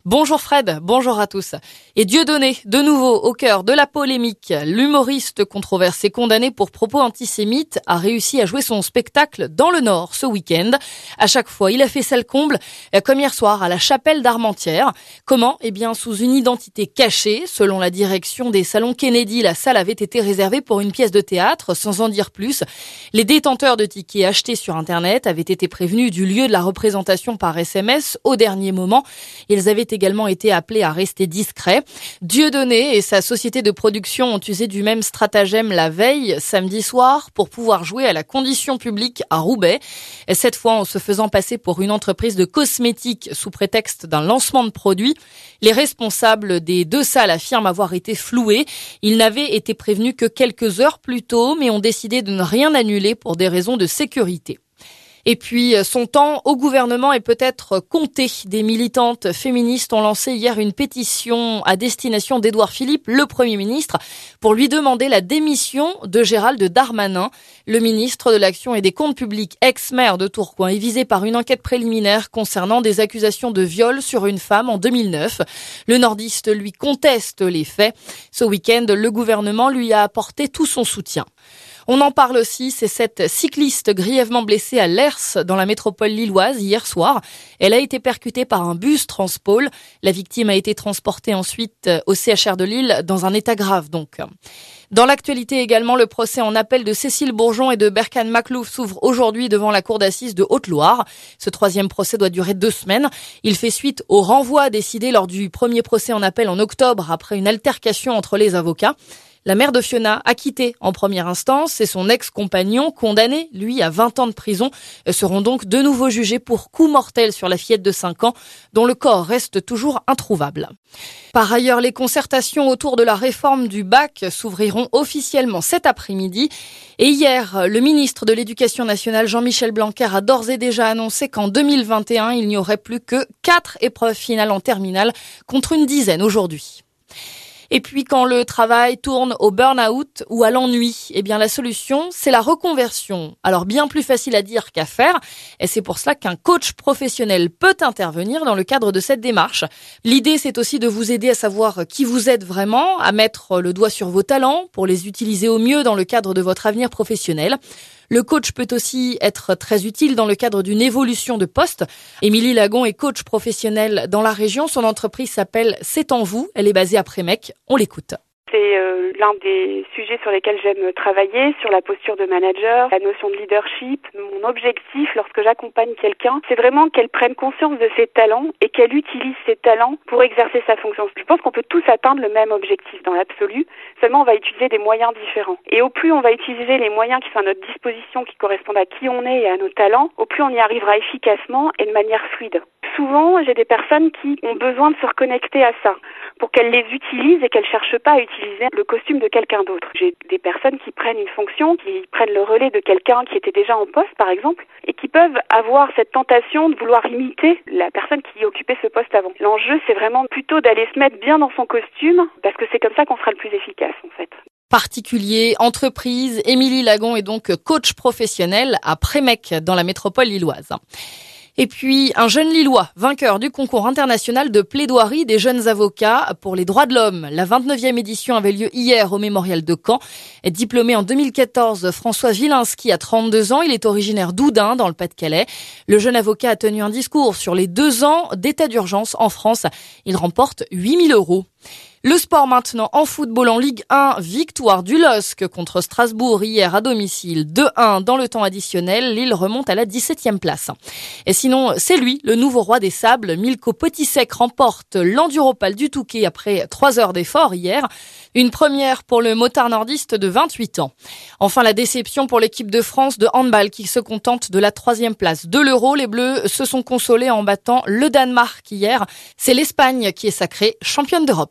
Bonjour Fred, bonjour à tous. Et Dieudonné, de nouveau au cœur de la polémique. L'humoriste controversé condamné pour propos antisémites a réussi à jouer son spectacle dans le Nord ce week-end. À chaque fois, il a fait salle comble, comme hier soir à la chapelle d'Armentières. Comment ? Sous une identité cachée. Selon la direction des salons Kennedy, la salle avait été réservée pour une pièce de théâtre, sans en dire plus. Les détenteurs de tickets achetés sur Internet avaient été prévenus du lieu de la représentation par SMS au dernier moment. Ils avaient également été appelés à rester discrets. Dieudonné et sa société de production ont usé du même stratagème la veille, samedi soir, pour pouvoir jouer à la condition publique à Roubaix. Et cette fois, en se faisant passer pour une entreprise de cosmétiques sous prétexte d'un lancement de produit. Les responsables des deux salles affirment avoir été floués. Ils n'avaient été prévenus que quelques heures plus tôt, mais ont décidé de ne rien annuler pour des raisons de sécurité. Et puis, son temps au gouvernement est peut-être compté. Des militantes féministes ont lancé hier une pétition à destination d'Édouard Philippe, le Premier ministre, pour lui demander la démission de Gérald Darmanin. Le ministre de l'Action et des Comptes publics, ex-maire de Tourcoing, est visé par une enquête préliminaire concernant des accusations de viol sur une femme en 2009. Le nordiste lui conteste les faits. Ce week-end, le gouvernement lui a apporté tout son soutien. On en parle aussi, c'est cette cycliste grièvement blessée à Lers, dans la métropole lilloise, hier soir. Elle a été percutée par un bus Transpôle. La victime a été transportée ensuite au CHR de Lille, dans un état grave donc. Dans l'actualité également, le procès en appel de Cécile Bourgeon et de Berkane Makhlouf s'ouvre aujourd'hui devant la cour d'assises de Haute-Loire. Ce troisième procès doit durer 2 semaines. Il fait suite au renvoi décidé lors du premier procès en appel en octobre après une altercation entre les avocats. La mère de Fiona, acquittée en première instance, et son ex-compagnon, condamné, lui, à 20 ans de prison, seront donc de nouveau jugés pour coup mortel sur la fillette de 5 ans, dont le corps reste toujours introuvable. Par ailleurs, les concertations autour de la réforme du bac s'ouvriront officiellement cet après-midi. Et hier, le ministre de l'Éducation nationale, Jean-Michel Blanquer, a d'ores et déjà annoncé qu'en 2021, il n'y aurait plus que 4 épreuves finales en terminale, contre une dizaine aujourd'hui. Et puis quand le travail tourne au burn-out ou à l'ennui, la solution, c'est la reconversion. Alors bien plus facile à dire qu'à faire, et c'est pour cela qu'un coach professionnel peut intervenir dans le cadre de cette démarche. L'idée, c'est aussi de vous aider à savoir qui vous êtes vraiment, à mettre le doigt sur vos talents pour les utiliser au mieux dans le cadre de votre avenir professionnel. Le coach peut aussi être très utile dans le cadre d'une évolution de poste. Émilie Lagon est coach professionnelle dans la région. Son entreprise s'appelle C'est en vous. Elle est basée à Prémec. On l'écoute. C'est l'un des sujets sur lesquels j'aime travailler, sur la posture de manager, la notion de leadership. Mon objectif lorsque j'accompagne quelqu'un, c'est vraiment qu'elle prenne conscience de ses talents et qu'elle utilise ses talents pour exercer sa fonction. Je pense qu'on peut tous atteindre le même objectif dans l'absolu, seulement on va utiliser des moyens différents. Et au plus on va utiliser les moyens qui sont à notre disposition, qui correspondent à qui on est et à nos talents, au plus on y arrivera efficacement et de manière fluide. Souvent, j'ai des personnes qui ont besoin de se reconnecter à ça, pour qu'elles les utilisent et qu'elles ne cherchent pas à utiliser le costume de quelqu'un d'autre. J'ai des personnes qui prennent une fonction, qui prennent le relais de quelqu'un qui était déjà en poste, par exemple, et qui peuvent avoir cette tentation de vouloir imiter la personne qui occupait ce poste avant. L'enjeu, c'est vraiment plutôt d'aller se mettre bien dans son costume, parce que c'est comme ça qu'on sera le plus efficace, en fait. Particulier, entreprise, Émilie Lagon est donc coach professionnel à Prémec, dans la métropole lilloise. Et puis, un jeune Lillois, vainqueur du concours international de plaidoirie des jeunes avocats pour les droits de l'homme. La 29e édition avait lieu hier au mémorial de Caen. Diplômé en 2014, François Wilinski a 32 ans. Il est originaire d'Oudun, dans le Pas-de-Calais. Le jeune avocat a tenu un discours sur les 2 ans d'état d'urgence en France. Il remporte 8 000 €. Le sport maintenant en football en Ligue 1, victoire du LOSC contre Strasbourg hier à domicile, 2-1 dans le temps additionnel. Lille remonte à la 17e place. Et sinon, c'est lui, le nouveau roi des sables. Milko Potisek remporte l'Enduropal du Touquet après 3 heures d'effort hier. Une première pour le motard nordiste de 28 ans. Enfin, la déception pour l'équipe de France de handball qui se contente de la 3e place de l'Euro. Les Bleus se sont consolés en battant le Danemark hier. C'est l'Espagne qui est sacrée championne d'Europe.